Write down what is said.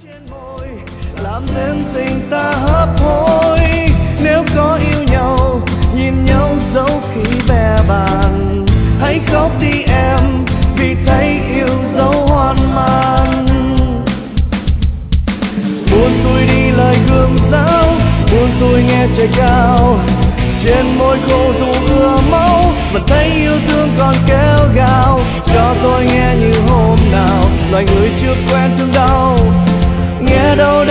Trên môi làm nên tình ta hấp hối, nếu có yêu nhau nhìn nhau dẫu khi bè bàn. Hãy khóc đi em vì thấy yêu dấu hoang mang. Buồn tôi đi lời gươm giáo, buồn tôi nghe trời cao. Trên môi khô dù ưa máu, vẫn thấy yêu thương còn kéo gào. Cho tôi nghe như hôm nào, loài người chưa quen thương đau. Nghe đâu